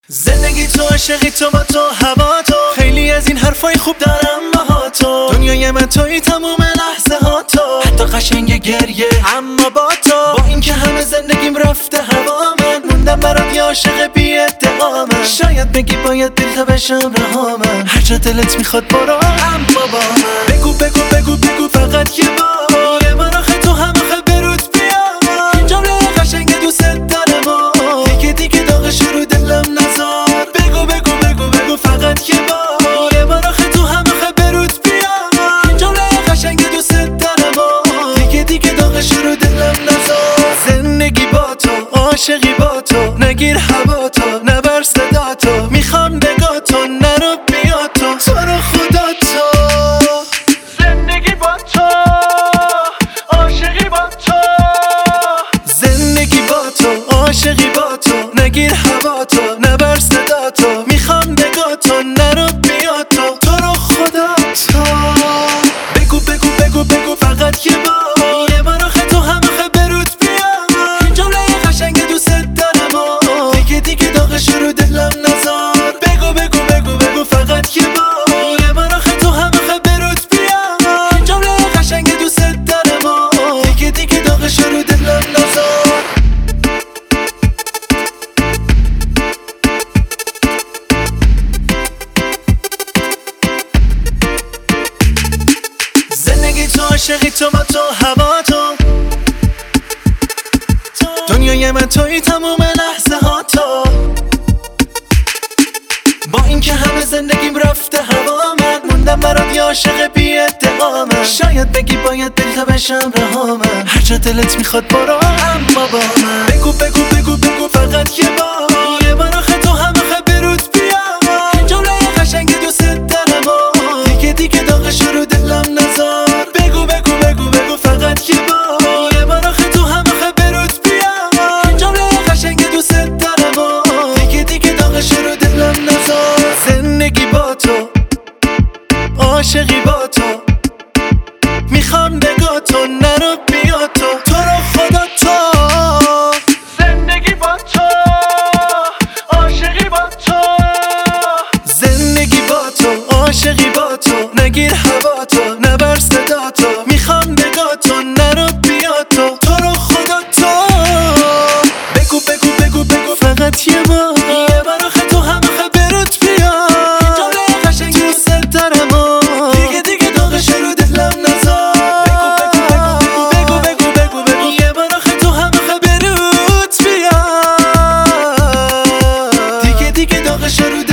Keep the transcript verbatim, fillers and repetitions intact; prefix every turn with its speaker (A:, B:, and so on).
A: زندگی تو، عشقی تو، با تو، هوا تو، خیلی از این حرفای خوب دارم با تو. دنیای من توی تموم لحظه ها تو، حتی قشنگ گریه اما با تو. با اینکه همه زندگیم رفته هوا، من موندم برات یه عاشق بی ادعا. من شاید بگی باید دل تا بشم رها، من هر جا دلت میخواد برو اما با من. بگو بگو بگو بگو فقط یه بار، یه بار آخه تو هم آخه برود بیا. این جمله قشنگ دوست دارم و دیگه دیگه داغش رو دلم نذار. بگو بگو بگو بگو فقط یه بار، یه بار آخه تو هم آخه برود بیا. این جمله قشنگ دوست دارم و دیگه دیگه داغش رو دلم نذار. زندگی با تو، عاشقی با تو، نگیر هوا تو، نبر صدا تو، میخوام نگاه تو، نرو بیا تو، تو رو خدا تو. زندگی با تو، عاشقی با تو، زندگی با تو، عاشقی با تو، نگیر هوا تو، نبر صدا تو، میخوام نگاه تو، نرو بیا تو، تو رو خدا تو. بگو بگو بگو بگو فقط یه بار، یه بار آخه تو هم آخه برود بیا. این جمله قشنگ دوست دارم و دیگه دیگه داغش رو دلم نذار. بگو بگو بگو بگو فقط یه بار، یه بار آخه تو هم آخه برود بیا. این جمله قشنگ دوست دارم و دیگه دیگه داغش رو دلم نذار. زندگی تو، عشقی تو، با تو، هوا تو، دنیای من توی تموم لحظه ها تو. با اینکه همه زندگیم رفته هوا، من موندم برات یه عاشق بی ادعا. من شاید بگی باید دل تا بشم رها، من هر جا دلت میخواد برو اما با من. بگو بگو بگو بگو فقط یه بار، یه بار آخه تو هم آخه برود بیا. این جمله قشنگ دوست دارم و دیگه دیگه داغش رو دلم نذار. بگو بگو بگو بگو فقط یه بار، یه بار آخه تو هم آخه برود بیا. این جمله قشنگ دوست دارم و دیگه دیگه داغش رو دلم نذار. زندگی با تو، عاشقی با تو، میخوام نگاه تو، نرو بیا تو، تو رو خدا تو. زندگی با تو، عاشقی با تو، زندگی با تو، عاشقی با تو، نگیر هوا تو، نبر صدا تو، میخوام نگاه تو، نرو بیا تو، تو رو خدا تو. بگو بگو بگو بگو فقط یه بار، یه بار آخه تو هم آخه برود بیا. این جمله قشنگ دوست دارم و دیگه دیگه داغش رو دلم نذار. بگو بگو بگو بگو بگو یه بار آخه تو هم آخه برود بیا. دیگه دیگه داغش رو